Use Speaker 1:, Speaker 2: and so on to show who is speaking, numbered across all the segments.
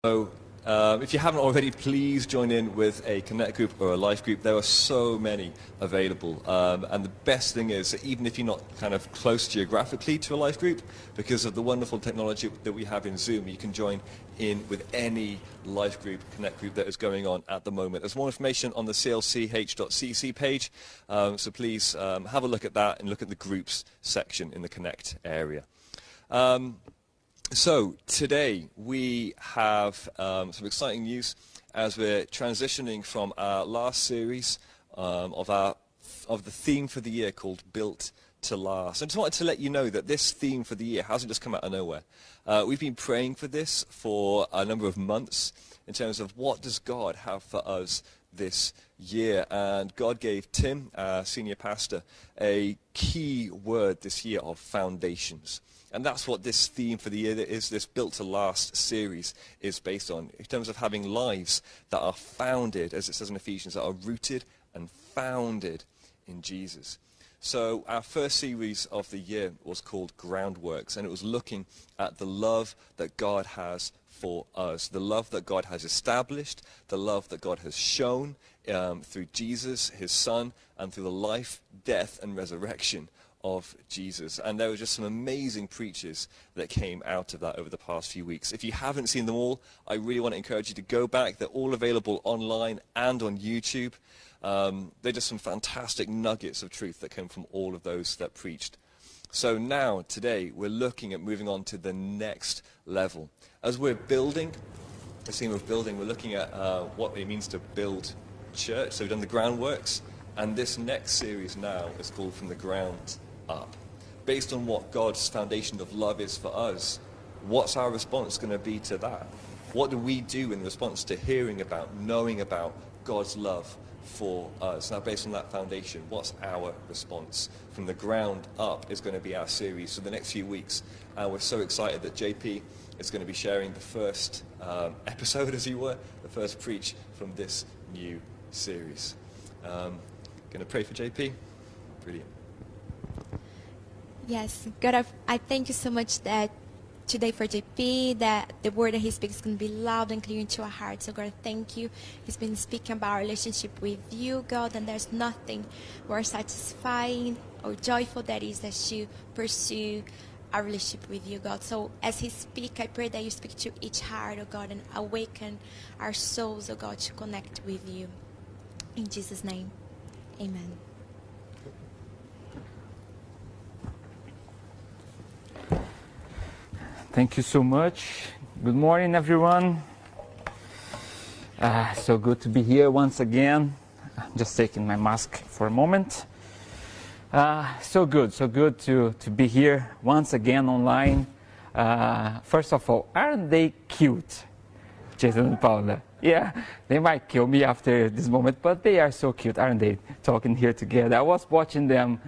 Speaker 1: So, if you haven't already, please join in with a Connect group or a Life group. There are so many available. And the best thing is that even if you're not kind of close geographically to a Life group, because of the wonderful technology that we have in Zoom, you can join in with any Life group, Connect group that is going on at the moment. There's more information on the clch.cc page, so please have a look at that and look at the groups section in the Connect area. So today we have some exciting news as we're transitioning from our last series of the theme for the year called Built to Last. I just wanted to let you know that this theme for the year hasn't just come out of nowhere. We've been praying for this for a number of months in terms of what does God have for us this year, and God gave Tim, our senior pastor, a key word this year of foundations. And that's what this theme for the year is, this Built to Last series is based on, in terms of having lives that are founded, as it says in Ephesians, that are rooted and founded in Jesus. So our first series of the year was called Groundworks, and it was looking at the love that God has for us, the love that God has established, the love that God has shown through Jesus, his son, and through the life, death, and resurrection of Jesus. And there were just some amazing preachers that came out of that over the past few weeks. If you haven't seen them all, I really want to encourage you to go back. They're all available online and on YouTube. They're just some fantastic nuggets of truth that came from all of those that preached. So now, today, we're looking at moving on to the next level. As we're building, the theme of building, we're looking at what it means to build church. So we've done the groundworks, and this next series now is called From the Ground Up. Based on what God's foundation of love is for us, what's our response going to be to that? What do we do in response to hearing about, knowing about God's love for us? Now, based on that foundation, what's our response? From the Ground Up is going to be our series for the next few weeks. And we're so excited that JP is going to be sharing the first episode, as you were, the first preach from this new series. Going to pray for JP? Brilliant.
Speaker 2: Yes, God, I thank you so much that today for JP, that the word that he speaks is going to be loud and clear into our hearts. So God, thank you. He's been speaking about our relationship with you, God, and there's nothing more satisfying or joyful that is that you pursue our relationship with you, God. So as he speaks, I pray that you speak to each heart, oh God, and awaken our souls, oh God, to connect with you. In Jesus' name, amen.
Speaker 3: Thank you so much. Good morning, everyone. So good to be here once again. Just taking my mask for a moment. So good to be here once again online. First of all, aren't they cute, Jason and Paula? Yeah, they might kill me after this moment, but they are so cute, aren't they? Talking here together. I was watching them,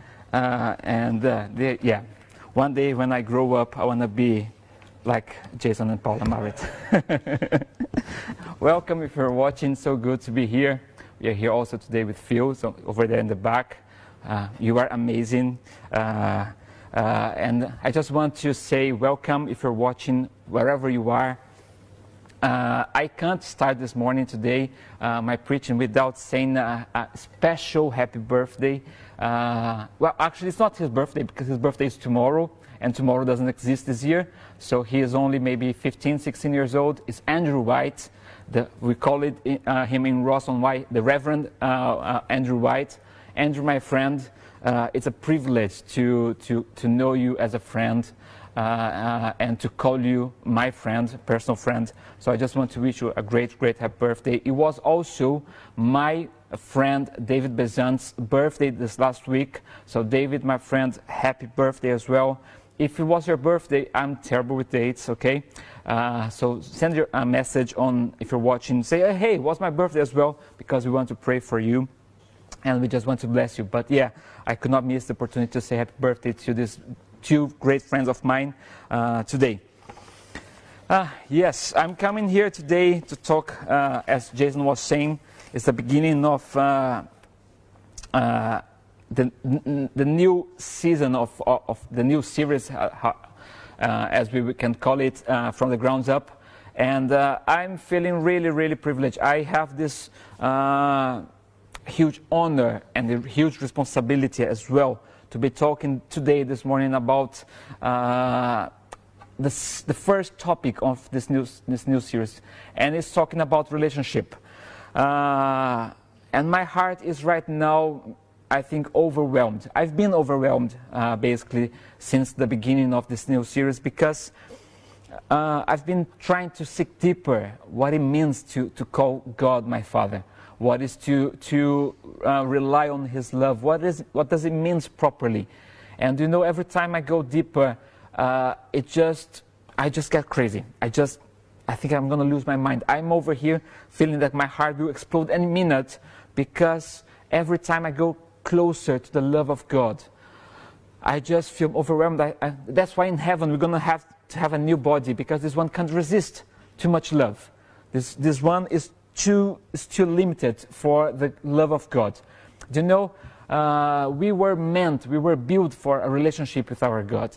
Speaker 3: one day when I grow up, I want to be like Jason and Paula Marriott. Welcome if you're watching, so good to be here. We are here also today with Phil, so over there in the back. You are amazing. And I just want to say welcome if you're watching wherever you are. I can't start this morning today my preaching without saying a special happy birthday. Well, actually, it's not his birthday because his birthday is tomorrow, and tomorrow doesn't exist this year. So he is only maybe 15, 16 years old. It's Andrew White. We call it him in Rawson White, the Reverend Andrew White. Andrew, my friend, it's a privilege to know you as a friend. And to call you my friend, personal friend. So I just want to wish you a great happy birthday. It was also my friend David Bezant's birthday this last week. So David, my friend, happy birthday as well. If it was your birthday, I'm terrible with dates, okay? So send your a message on, if you're watching, say, hey, it was my birthday as well, because we want to pray for you. And we just want to bless you. But yeah, I could not miss the opportunity to say happy birthday to these two great friends of mine today. Yes, I'm coming here today to talk, as Jason was saying, it's the beginning of the new season of the new series, as we can call it, From the Ground Up. And I'm feeling really, really privileged. I have this huge honor and a huge responsibility as well to be talking today, this morning, about the first topic of this new series. And it's talking about relationship. And my heart is right now, I think, overwhelmed. I've been overwhelmed, basically, since the beginning of this new series, because I've been trying to seek deeper what it means to call God my Father. What is to rely on His love? What does it mean properly? And you know, every time I go deeper, I just get crazy. I think I'm going to lose my mind. I'm over here feeling that my heart will explode any minute, because every time I go closer to the love of God, I just feel overwhelmed. That's why in heaven we're going to have a new body, because this one can't resist too much love. This one is too limited for the love of God. Do you know, we were built for a relationship with our God.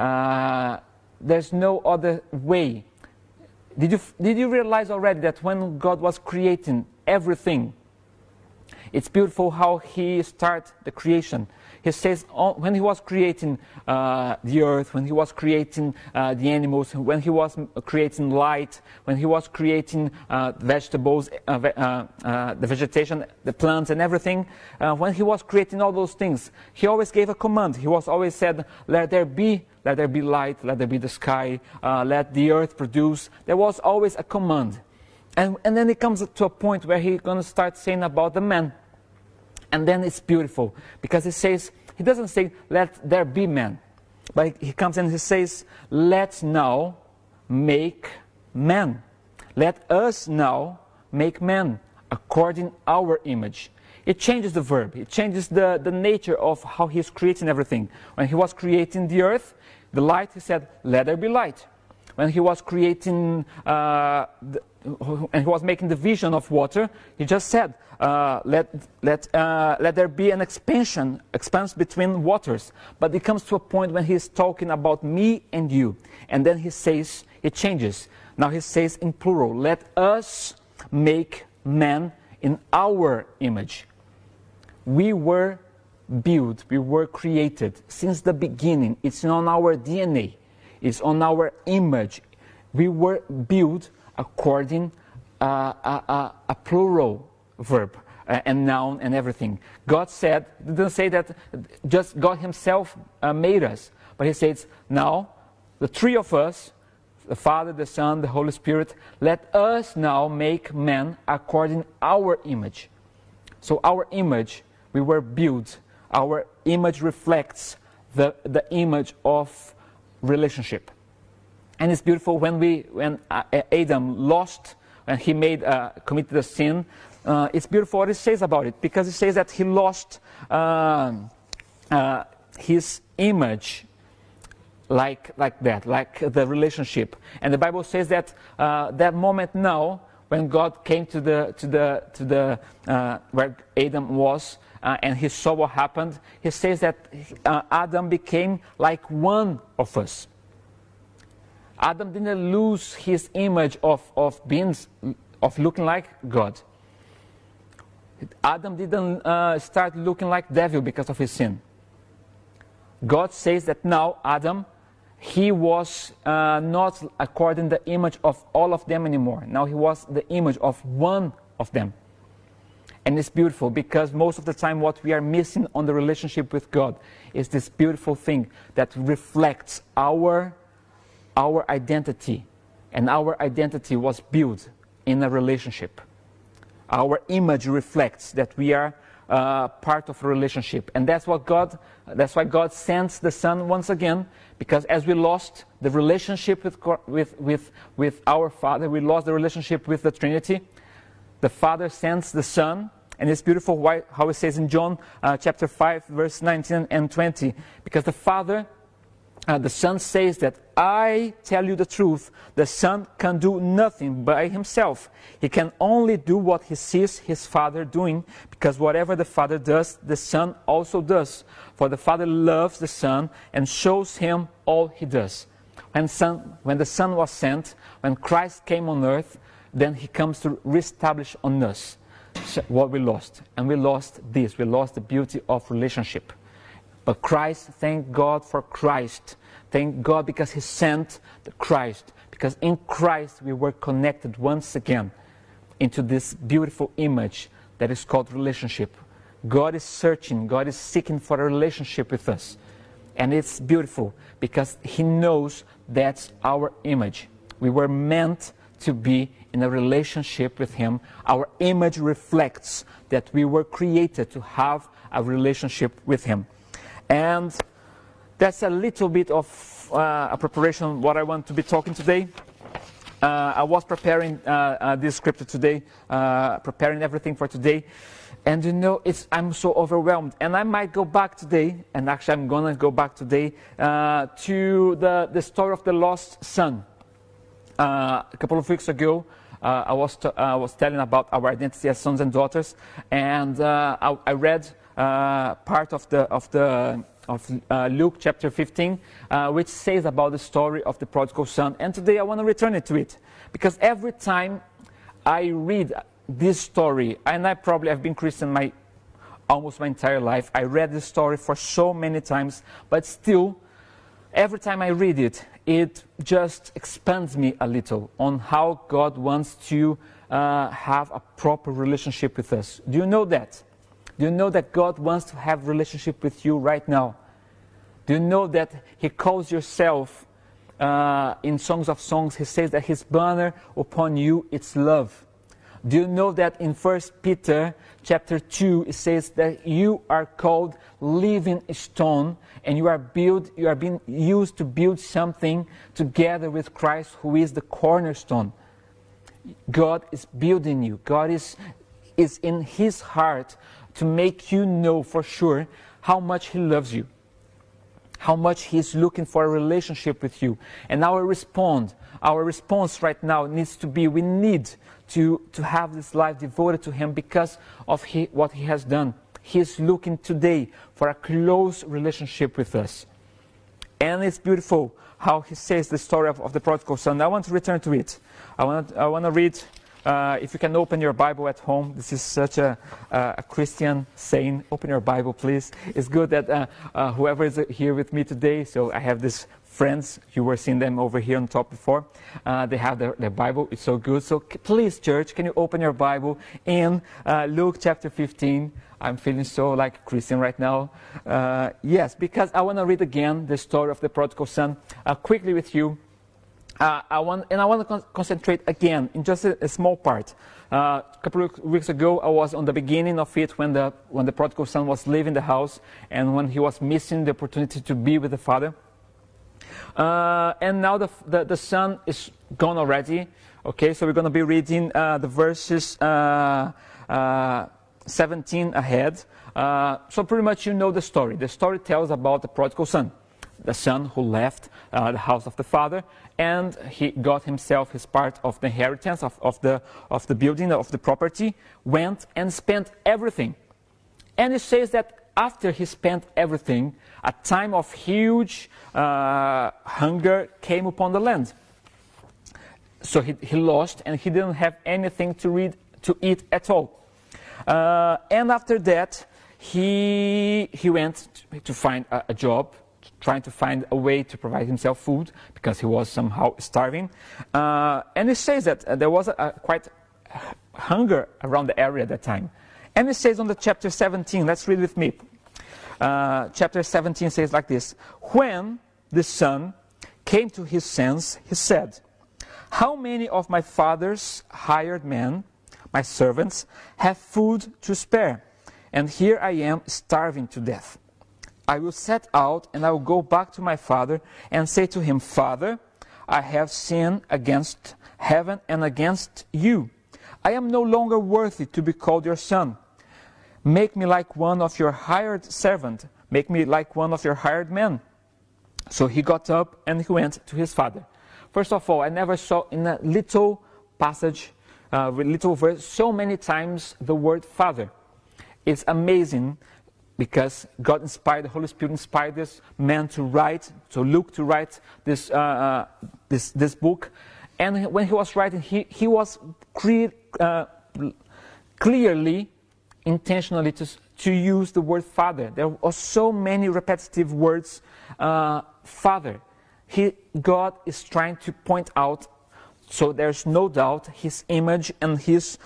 Speaker 3: There's no other way. Did you realize already that when God was creating everything, it's beautiful how He started the creation. He says when He was creating the earth, when He was creating the animals, when He was creating light, when He was creating vegetables, the vegetation, the plants and everything, when He was creating all those things, He always gave a command. He was always said, let there be light, let there be the sky, let the earth produce. There was always a command. And then it comes to a point where He's going to start saying about the man. And then it's beautiful, because He doesn't say, let there be man. But He comes and He says, let's now make man. Let us now make man according our image. It changes the verb. It changes the nature of how He's creating everything. When He was creating the earth, the light, He said, let there be light. When He was creating, and He was making the vision of water, He just said, let there be an expanse between waters. But it comes to a point when He's talking about me and you. And then He says, it changes. Now He says in plural, let us make man in our image. We were built, we were created since the beginning. It's on our DNA. It's on our image. We were built according a plural verb and noun and everything. God said, didn't say that just God Himself made us, but He says, now the three of us, the Father, the Son, the Holy Spirit, let us now make man according our image. So our image, we were built. Our image reflects the image of relationship. And it's beautiful when Adam lost, when he committed a sin. It's beautiful what it says about it, because it says that he lost his image like that, like the relationship. And the Bible says that that moment now, when God came to the where Adam was, and he saw what happened, he says that Adam became like one of us. Adam didn't lose his image of looking like God. Adam didn't start looking like devil because of his sin. God says that now Adam, he was not according to the image of all of them anymore. Now he was the image of one of them. And it's beautiful, because most of the time what we are missing on the relationship with God is this beautiful thing that reflects our identity. And our identity was built in a relationship. Our image reflects that we are part of a relationship. And that's why God sends the Son once again, because as we lost the relationship with our Father, we lost the relationship with the Trinity, the Father sends the Son. And it's beautiful how it says in John chapter 5, verse 19 and 20. Because the Son says that, I tell you the truth, the Son can do nothing by Himself. He can only do what He sees His Father doing, because whatever the Father does, the Son also does. For the Father loves the Son and shows Him all He does. when the Son was sent, when Christ came on earth, then he comes to reestablish on us what we lost. And we lost this. We lost the beauty of relationship. But Christ, thank God for Christ. Thank God because he sent the Christ. Because in Christ we were connected once again into this beautiful image that is called relationship. God is searching, God is seeking for a relationship with us. And it's beautiful because he knows that's our image. We were meant to be in a relationship with him. Our image reflects that we were created to have a relationship with him. And that's a little bit of a preparation what I want to be talking today. I was preparing this scripture today, preparing everything for today. And you know, I'm so overwhelmed. And I might go back today, and actually I'm going to go back today, to the story of the lost son. A couple of weeks ago, I was telling about our identity as sons and daughters. And I read part of Luke chapter 15, which says about the story of the prodigal son. And today I want to return it to it. Because every time I read this story, and I probably have been Christian almost my entire life. I read this story for so many times, but still, every time I read it, it just expands me a little on how God wants to have a proper relationship with us. Do you know that? Do you know that God wants to have a relationship with you right now? Do you know that he calls yourself in Songs of Songs, he says that his banner upon you, it's love. Do you know that in 1 Peter chapter 2, it says that you are called living stone and you are being used to build something together with Christ, who is the cornerstone. God is building you. God is in his heart to make you know for sure how much he loves you, how much he's looking for a relationship with you. And our response right now needs to be, we need to have this life devoted to him because of what he has done. He's looking today for a close relationship with us. And it's beautiful how he says the story of the prodigal son. I want to return to it. I want to read, if you can open your Bible at home. This is such a Christian saying. Open your Bible, please. It's good that whoever is here with me today, so I have these friends, you were seeing them over here on top before. They have their Bible. It's so good. So please, church, can you open your Bible in Luke chapter 15. I'm feeling so like a Christian right now. Yes, because I want to read again the story of the prodigal son quickly with you. I want to concentrate again in just a small part. A couple of weeks ago, I was on the beginning of it when the prodigal son was leaving the house and when he was missing the opportunity to be with the father. And now the son is gone already. Okay, so we're going to be reading the verses 17 ahead. So pretty much you know the story. The story tells about the prodigal son. The son who left the house of the father, and he got himself his part of the inheritance of the building, of the property, went and spent everything. And it says that after he spent everything, a time of huge hunger came upon the land. So he lost, and he didn't have anything to eat at all. And after that, he went to find a job, trying to find a way to provide himself food, because he was somehow starving. And it says that there was quite hunger around the area at that time. And it says on the chapter 17, let's read with me. Chapter 17 says like this: When the son came to his senses, he said, "How many of my father's hired men, my servants, have food to spare? And here I am starving to death. I will set out and I will go back to my father and say to him, Father, I have sinned against heaven and against you. I am no longer worthy to be called your son. Make me like one of your hired servants. Make me like one of your hired men." So he got up and he went to his father. First of all, I never saw in a little passage, little verse, so many times the word father. It's amazing because God inspired, the Holy Spirit inspired this man to write, to Luke to write this book. And when he was writing, he was clearly, intentionally to use the word Father. There are so many repetitive words, Father. God is trying to point out, so there's no doubt, his image and his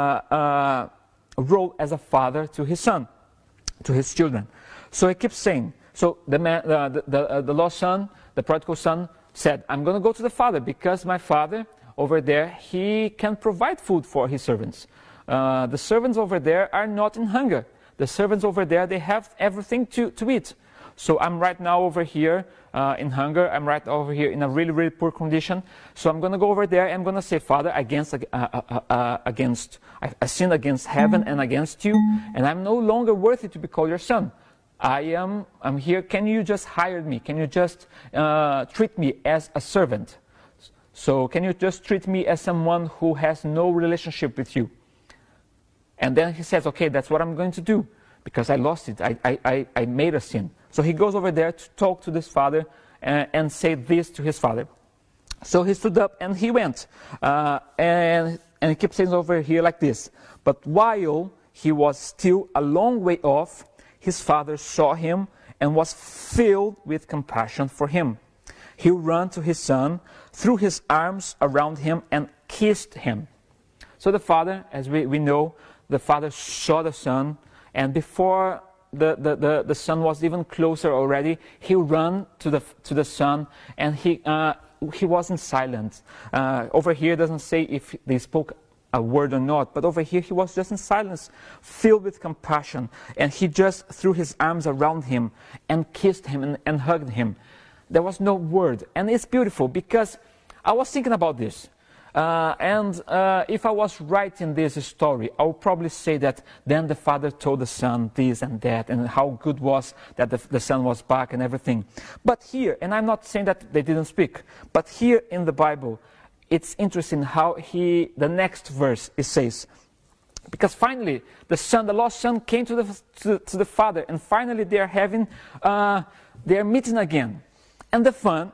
Speaker 3: role as a father to his son, to his children. So he keeps saying, so the lost son, the prodigal son, said, I'm going to go to the father because my father over there, he can provide food for his servants. The servants over there are not in hunger. The servants over there, they have everything to eat. So I'm right now over here in hunger. I'm right over here in a really, really poor condition. So I'm going to go over there and I'm going to say, Father, I sinned against heaven and against you, and I'm no longer worthy to be called your son. I'm here. Can you just hire me? Can you just treat me as a servant? So can you just treat me as someone who has no relationship with you? And then he says, okay, that's what I'm going to do, because I lost it. I made a sin. So he goes over there to talk to this father and say this to his father. So he stood up and he went. And he keeps saying over here like this. But while he was still a long way off, his father saw him and was filled with compassion for him. He ran to his son, threw his arms around him, and kissed him. So the father, as we know, the father saw the son, and before the son was even closer already, he ran to the son, and he wasn't silent. Over here it doesn't say if they spoke a word or not, but over here he was just in silence, filled with compassion, and he just threw his arms around him and kissed him and hugged him. There was no word, and it's beautiful because I was thinking about this. If I was writing this story, I would probably say that then the father told the son this and that, and how good was that the son was back and everything. But here, and I'm not saying that they didn't speak, but here in the Bible, it's interesting how the next verse, it says, because finally the lost son came to the father, and finally they are meeting again, and the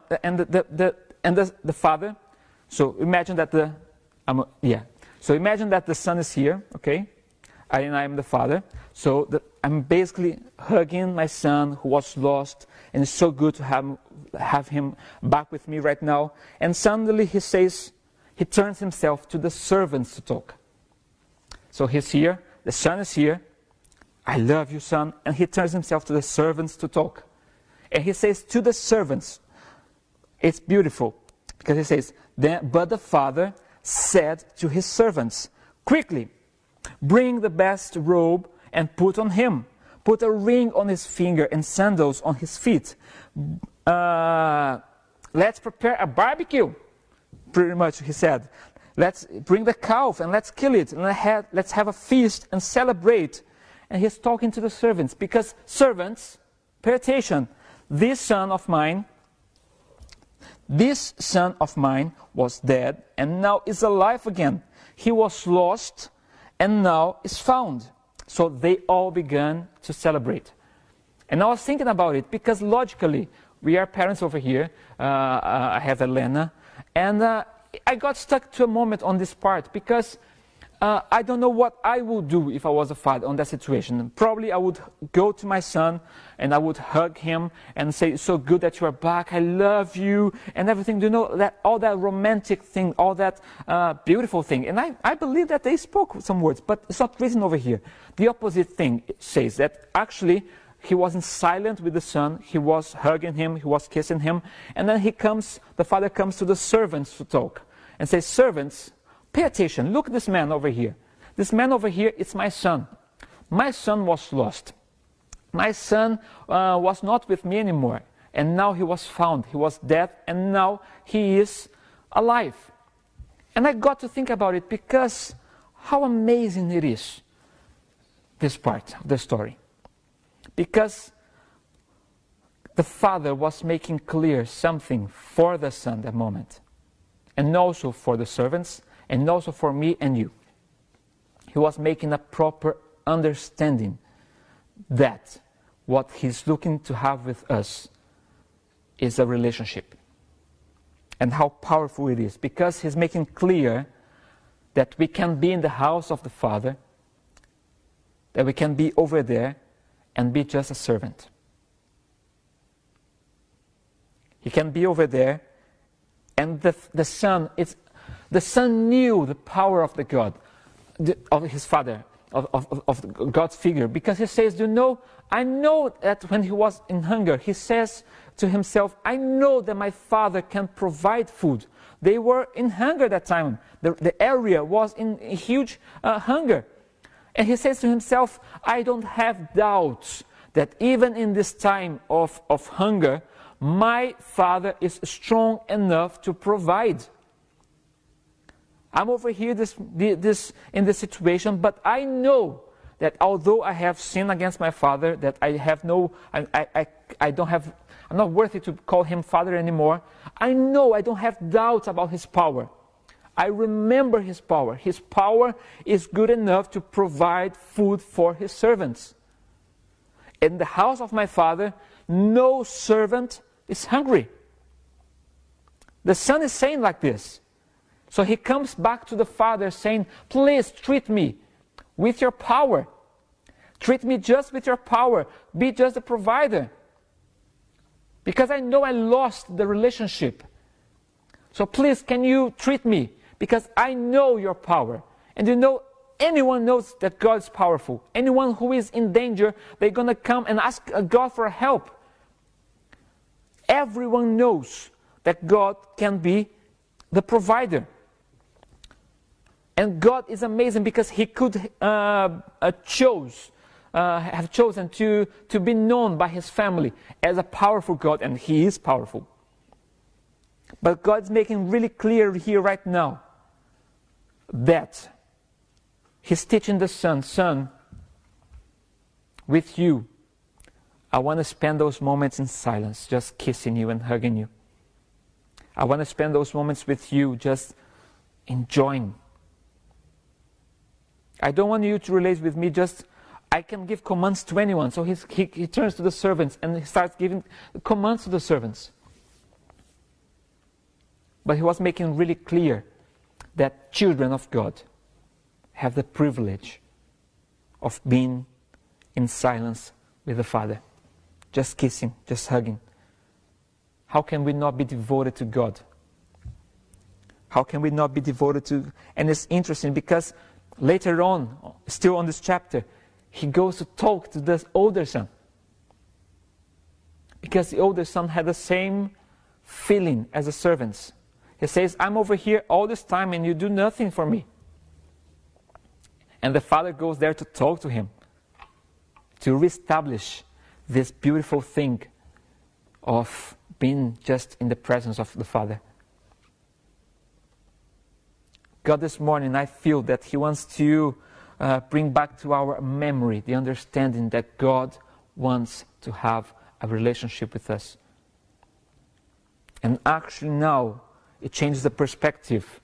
Speaker 3: father. So imagine that imagine that the son is here, okay, and I am the father. So I'm basically hugging my son who was lost, and it's so good to have him back with me right now. And suddenly he turns himself to the servants to talk. So he's here, the son is here. I love you, son. And he turns himself to the servants to talk. And he says to the servants, it's beautiful. Because he says, but the father said to his servants, quickly, bring the best robe and put on him. Put a ring on his finger and sandals on his feet. Let's prepare a barbecue. Pretty much, he said. Let's bring the calf and let's kill it. And let's have a feast and celebrate. And he's talking to the servants. Because servants, pay attention. This son of mine was dead and now is alive again. He was lost and now is found. So they all began to celebrate. And I was thinking about it because logically, we are parents over here. I have Elena. And I got stuck to a moment on this part because I don't know what I would do if I was a father on that situation. Probably I would go to my son and I would hug him and say, it's so good that you are back, I love you, and everything. Do you know that all that romantic thing, all that beautiful thing? And I believe that they spoke some words, but it's not written over here. The opposite thing says that actually he wasn't silent with the son, he was hugging him, he was kissing him, and then the father comes to the servants to talk and says, servants, pay attention. Look at this man over here. This man over here is my son. My son was lost. My son was not with me anymore. And now he was found. He was dead. And now he is alive. And I got to think about it because how amazing it is, this part of the story. Because the father was making clear something for the son that moment. And also for the servants. And also for me and you. He was making a proper understanding that what He's looking to have with us is a relationship. And how powerful it is, because He's making clear that we can be in the house of the Father, that we can be over there and be just a servant. He can be over there, and the Son knew the power of the God, of His Father, of God's figure, because He says, I know that when He was in hunger, He says to Himself, I know that my Father can provide food. They were in hunger that time. The area was in huge hunger. And He says to Himself, I don't have doubts that even in this time of hunger, my Father is strong enough to provide. I'm over here in this situation, but I know that although I have sinned against my Father, that I'm not worthy to call Him Father anymore. I know I don't have doubts about His power. I remember His power. His power is good enough to provide food for His servants. In the house of my Father, no servant is hungry. The Son is saying like this. So He comes back to the Father saying, please treat me with your power. Treat me just with your power. Be just the provider. Because I know I lost the relationship. So please, can you treat me? Because I know your power. And anyone knows that God is powerful. Anyone who is in danger, they're going to come and ask God for help. Everyone knows that God can be the provider. And God is amazing because He could have chosen to be known by His family as a powerful God, and He is powerful. But God's making really clear here right now that He's teaching the Son, with you, I want to spend those moments in silence, just kissing you and hugging you. I want to spend those moments with you, just enjoying. I don't want you to relate with me just, I can give commands to anyone. So he turns to the servants and he starts giving commands to the servants. But He was making really clear that children of God have the privilege of being in silence with the Father. Just kissing, just hugging. How can we not be devoted to God? How can we not be devoted to... And it's interesting because later on, still on this chapter, He goes to talk to the older son. Because the older son had the same feeling as the servants. He says, I'm over here all this time and you do nothing for me. And the father goes there to talk to him, to reestablish this beautiful thing of being just in the presence of the Father. God, this morning I feel that He wants to bring back to our memory the understanding that God wants to have a relationship with us. And actually now it changes the perspective.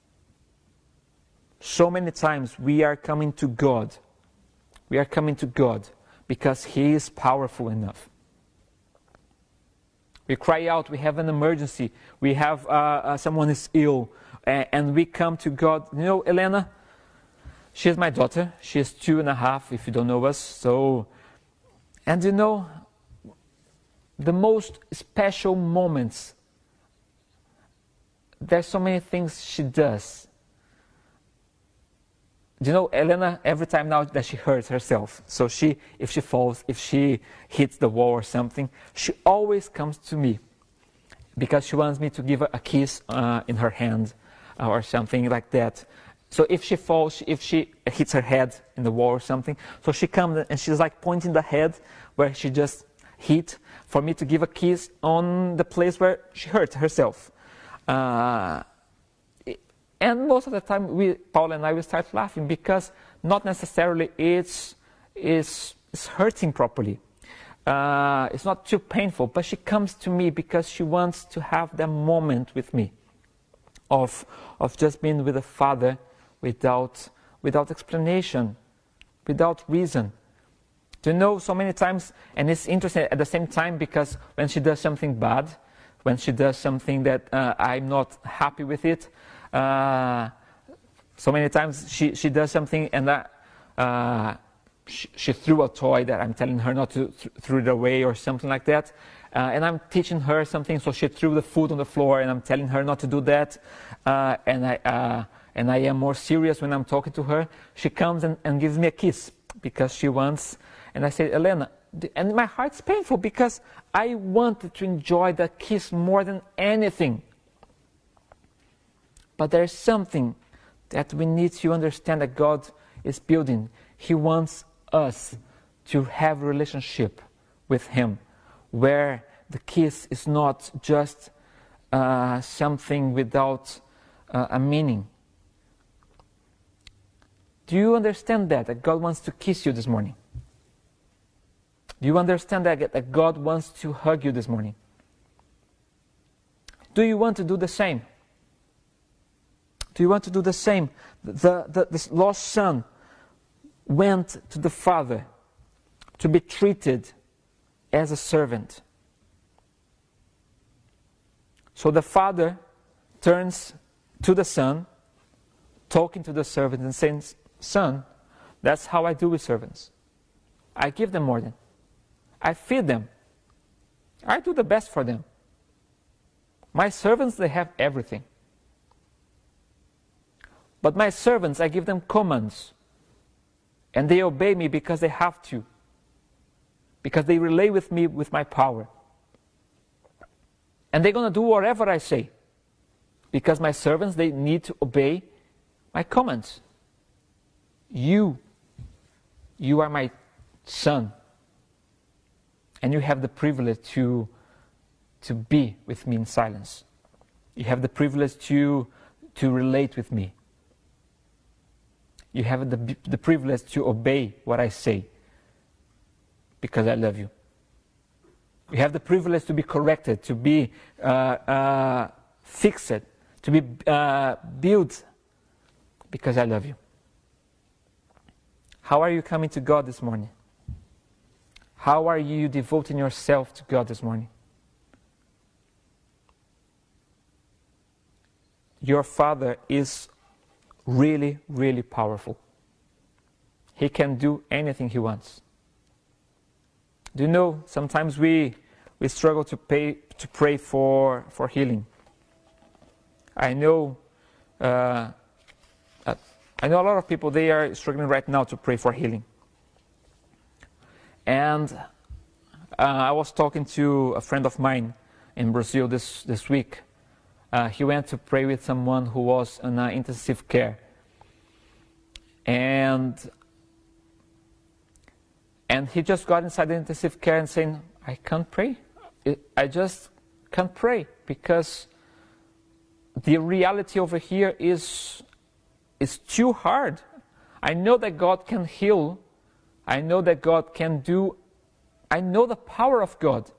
Speaker 3: So many times we are coming to God. We are coming to God because He is powerful enough. We cry out, we have an emergency, we have someone is ill, and we come to God. Elena, she is my daughter. She is 2.5, if you don't know us. And the most special moments, there's so many things she does. Elena, every time now that she hurts herself, so if she falls, if she hits the wall or something, she always comes to me because she wants me to give her a kiss in her hand or something like that. So if she falls, if she hits her head in the wall or something, so she comes and she's like pointing the head where she just hit for me to give a kiss on the place where she hurt herself. And most of the time, Paul and I, will start laughing because not necessarily it's hurting properly. It's not too painful, but she comes to me because she wants to have that moment with me of just being with the Father without explanation, without reason. Do you know, so many times, and it's interesting at the same time, because when she does something bad, when she does something that I'm not happy with it, so many times she does something and she threw a toy that I'm telling her not to throw it away or something like that. And I'm teaching her something, so she threw the food on the floor and I'm telling her not to do that. And I am more serious when I'm talking to her. She comes and gives me a kiss because she wants. And I say, Elena, and my heart's painful because I wanted to enjoy that kiss more than anything. But there's something that we need to understand that God is building. He wants us to have a relationship with Him where the kiss is not just something without a meaning. Do you understand that God wants to kiss you this morning? Do you understand that God wants to hug you this morning? Do you want to do the same? Do you want to do the same? This lost son went to the father to be treated as a servant. So the father turns to the son, talking to the servant and saying, son, that's how I do with servants. I give them more than. I feed them. I do the best for them. My servants, they have everything. But my servants, I give them commands. And they obey me because they have to. Because they relate with me with my power. And they're going to do whatever I say. Because my servants, they need to obey my commands. You are my son. And you have the privilege to be with me in silence. You have the privilege to relate with me. You have the privilege to obey what I say because I love you. You have the privilege to be corrected, to be fixed, to be built because I love you. How are you coming to God this morning? How are you devoting yourself to God this morning? Your Father is really, really powerful. He can do anything He wants. Do you know, sometimes we struggle to pray for healing. I know a lot of people, they are struggling right now to pray for healing. And I was talking to a friend of mine in Brazil this week. He went to pray with someone who was in intensive care. And he just got inside the intensive care and saying, I can't pray. I just can't pray because the reality over here is too hard. I know that God can heal. I know that God can do. I know the power of God.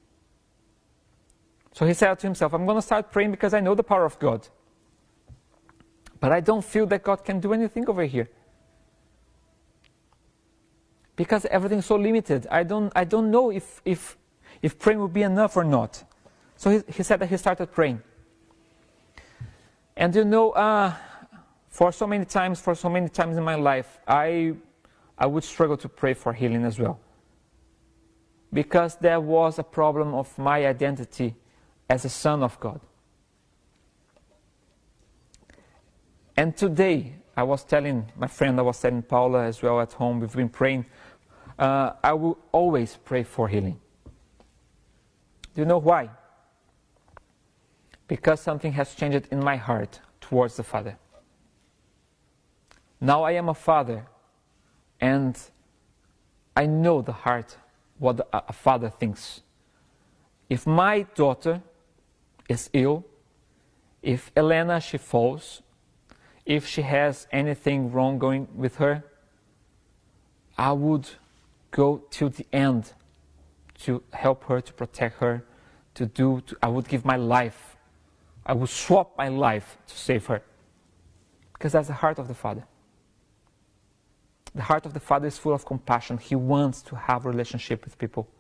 Speaker 3: So he said to himself, I'm going to start praying because I know the power of God. But I don't feel that God can do anything over here. Because everything's so limited. I don't know if praying will be enough or not. So he said that he started praying. And you know, for so many times in my life, I would struggle to pray for healing as well. Because there was a problem of my identity as a son of God. And today, I was telling Paula as well at home, we've been praying, I will always pray for healing. Do you know why? Because something has changed in my heart towards the Father. Now I am a father, and I know the heart, what a father thinks. If my daughter is ill, if Elena, she falls, if she has anything wrong going with her, I would go till the end to help her, to protect her, I would give my life. I would swap my life to save her. Because that's the heart of the Father. The heart of the Father is full of compassion. He wants to have a relationship with people.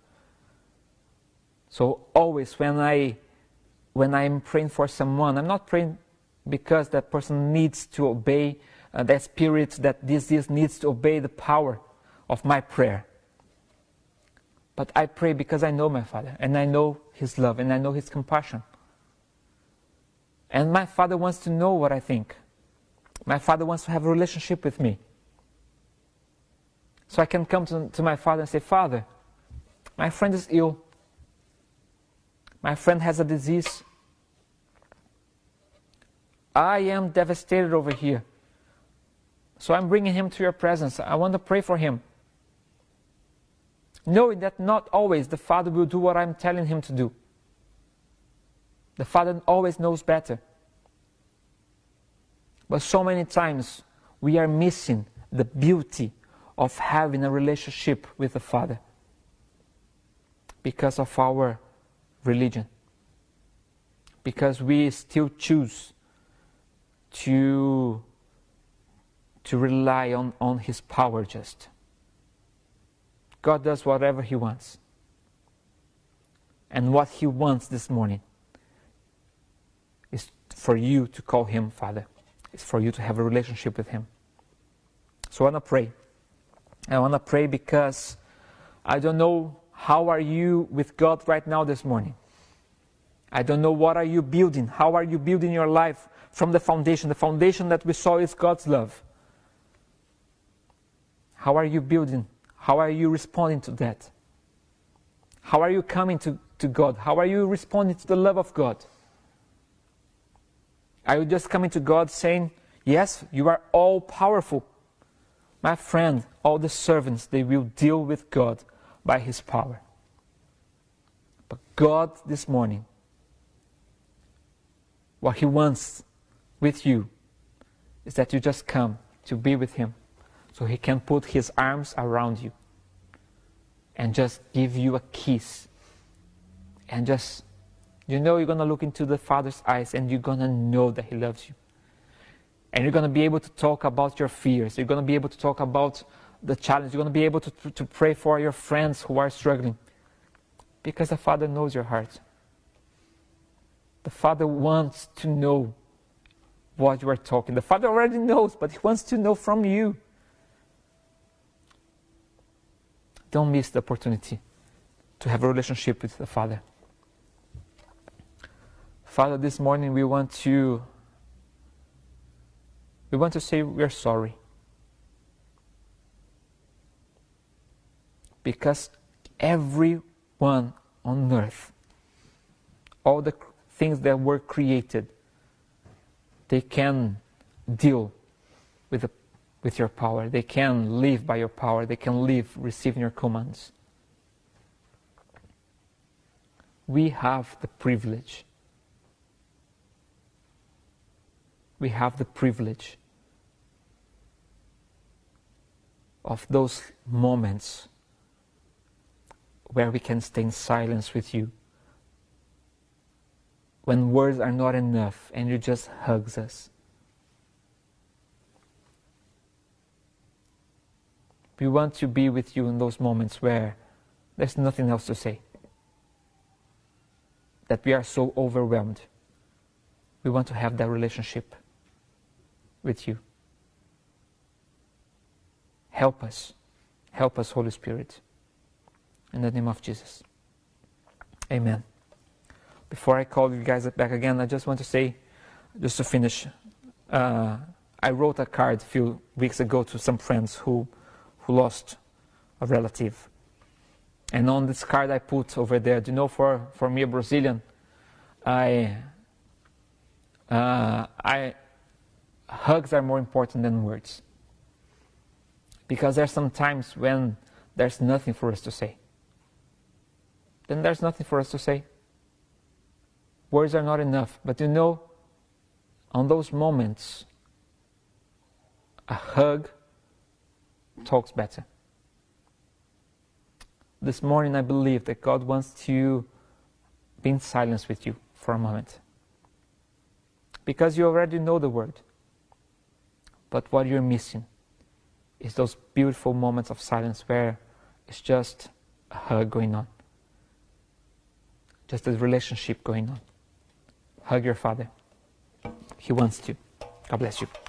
Speaker 3: So always when I'm praying for someone, I'm not praying because that person needs to obey that spirit, that this needs to obey the power of my prayer. But I pray because I know my Father, and I know His love, and I know His compassion. And my Father wants to know what I think. My Father wants to have a relationship with me. So I can come to my Father and say, Father, my friend is ill. My friend has a disease. I am devastated over here. So I'm bringing him to your presence. I want to pray for him. Knowing that not always the Father will do what I'm telling him to do. The Father always knows better. But so many times we are missing the beauty of having a relationship with the Father because of our religion. Because we still choose to rely on His power just. God does whatever He wants. And what He wants this morning is for you to call Him Father. It's for you to have a relationship with Him. So I want to pray. I want to pray because I don't know how are you with God right now this morning. I don't know what are you building. How are you building your life from the foundation? The foundation that we saw is God's love. How are you building? How are you responding to that? How are you coming to God? How are you responding to the love of God? Are you just coming to God saying, yes, you are all powerful. My friend, all the servants, they will deal with God by His power. But God this morning, what He wants with you is that you just come to be with Him so He can put His arms around you and just give you a kiss. And just, you're going to look into the Father's eyes and you're going to know that He loves you. And you're going to be able to talk about your fears. You're going to be able to talk about the challenge. You're going to be able to pray for your friends who are struggling. Because the Father knows your heart. The Father wants to know what you are talking. The Father already knows, but He wants to know from you. Don't miss the opportunity to have a relationship with the Father. Father, this morning we want to say we are sorry. Because everyone on earth, all the things that were created, they can deal with your power. They can live by your power. They can live receiving your commands. We have the privilege. We have the privilege of those moments where we can stay in silence with you. When words are not enough and you just hugs us. We want to be with you in those moments where there's nothing else to say. That we are so overwhelmed. We want to have that relationship with you. Help us. Help us, Holy Spirit. In the name of Jesus. Amen. Before I call you guys back again, I just want to say, just to finish, I wrote a card a few weeks ago to some friends who lost a relative. And on this card I put over there, do you know, for me, a Brazilian, hugs are more important than words. Because there are some times when there's nothing for us to say. Then there's nothing for us to say. Words are not enough. But you know, on those moments, a hug talks better. This morning I believe that God wants to be in silence with you for a moment. Because you already know the word. But what you're missing is those beautiful moments of silence where it's just a hug going on. Just a relationship going on. Hug your Father. He wants to. God bless you.